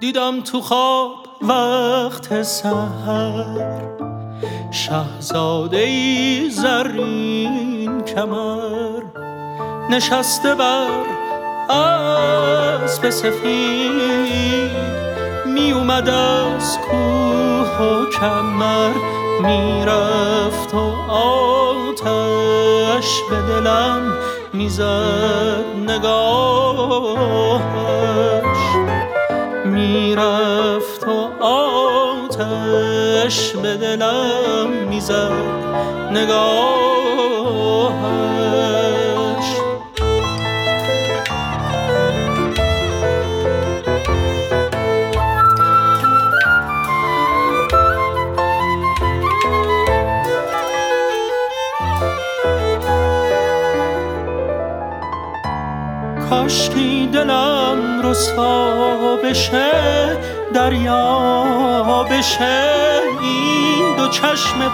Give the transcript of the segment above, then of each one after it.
دیدم تو خواب وقت سحر شاهزاده‌ای زرین کمر، نشسته بر اسب سفید، می اومد از کوه و کمر، میرفت و آتش به دلم میزد نگاهش، میرفت و آتش به دلم میزد نگاهش. کاشکی دلم رسوا بشه، دریا بشه، این دو چشم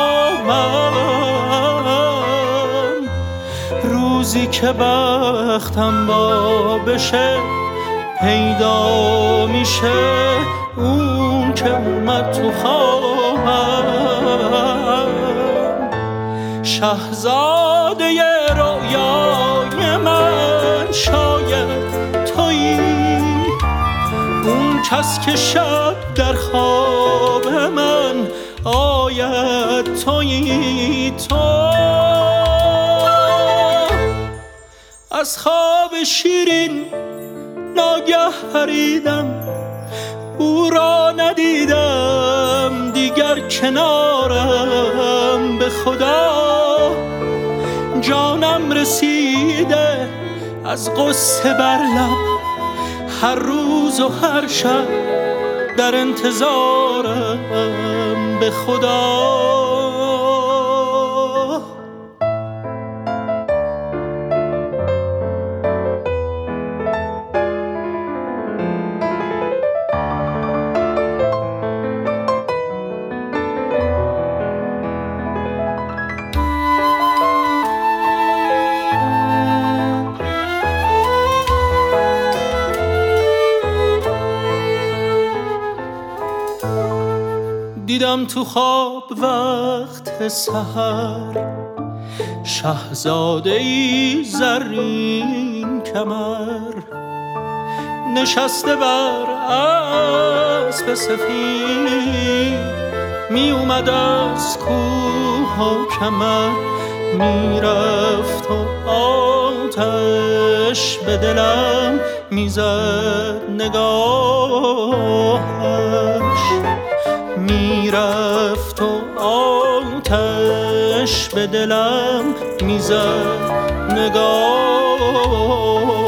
پرآبم، روزی که بختم با بشه پیدا میشه اون که اومد تو خوابم. شاهزاده رویای من شاید تویی، اون کس که شب در خواب من آید تویی تو. از خواب شیرین ناگه پریدم، او را ندیدم دیگر کنارم، به خدا جانم رسیده از غصه بر لب، هر روز و هر شب در انتظارم، به خدا. دیدم تو خواب وقت سحر شاهزاده‌ای زرین کمر، نشسته بر اسب سفید، می اومد از کوه و کمر، میرفت و آتش به دلم میزد نگاهش، میرفت و آتش به دلم میزد نگاه.